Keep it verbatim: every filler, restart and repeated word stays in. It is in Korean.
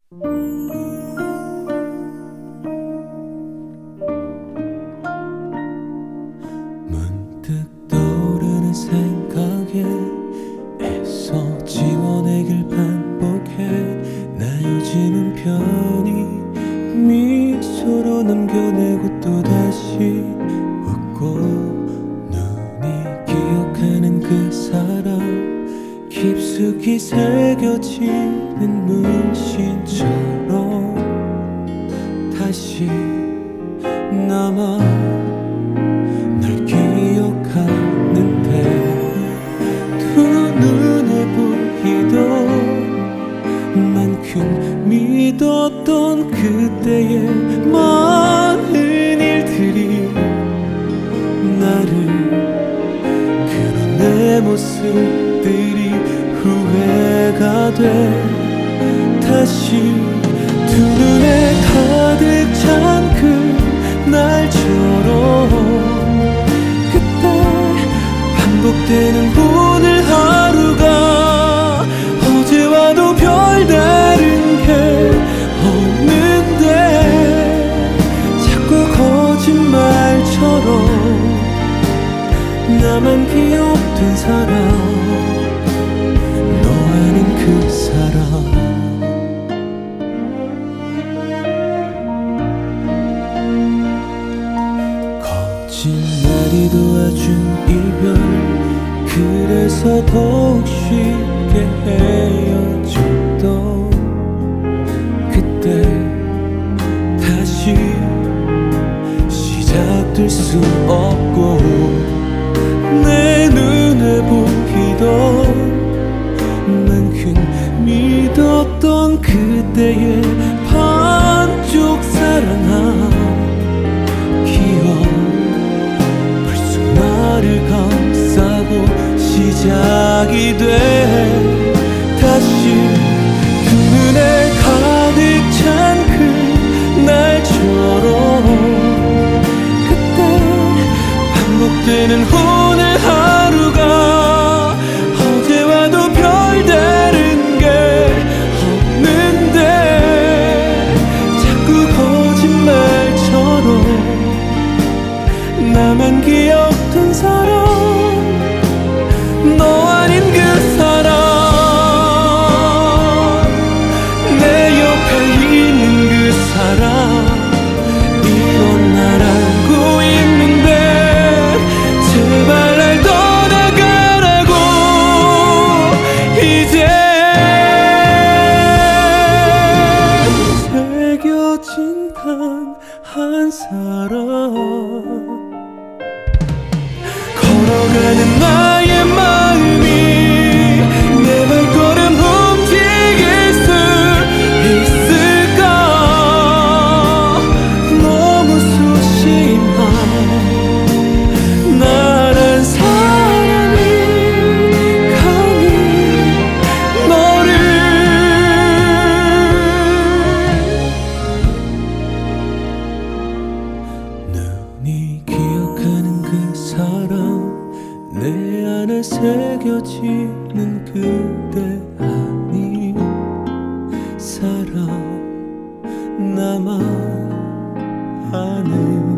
문득 떠오르는 생각에 애써 지워내길 반복해. 나 요즘은 편히 미소로 남겨내고 또다시 웃고, 눈이 기억하는 그 사람 깊숙이 새겨지는 문신처럼 다시 남아 날 기억하는데, 두 눈에 보이던 만큼 믿었던 그때의 많은 일들이 나를, 그런 내 모습들이 후회가 돼. 다시 두 눈에 가득 찬 그날처럼 그때 반복되는 오늘 하루가 어제와도 별다른 게 없는데, 자꾸 거짓말처럼 나만 기억된 사람, 너 아닌 그 사람. 거짓말이 도와준 이별, 그래서 더욱 쉽게 헤어졌던 그때 다시 시작될 수 없고, 내 눈에 보이던 만큼 믿었던 그때의 반쪽 사랑한 기억, 불쑥 나를 감싸고 시작이 돼. 다시 두 눈에 가득 찬 그날처럼 그때 반복되는 오늘 하루가 어제와도 별다른 게 없는데, 자꾸 거짓말처럼 나만 기억된 사람, 너 아닌 그 사람. 내 옆에 있는 그 사람, 이건 날 알고 있는데 제발 날 떠나가라고 이제 새겨진 단 한 사람. 걸어가는 나의 마음이 내 발걸음 움직일 수 있을까? 너무 소심한 나란 사람이 감히 너를 눈이 기억하는 그 사람, 내 안에 새겨지는 그대 아닌 사람, 나만 아는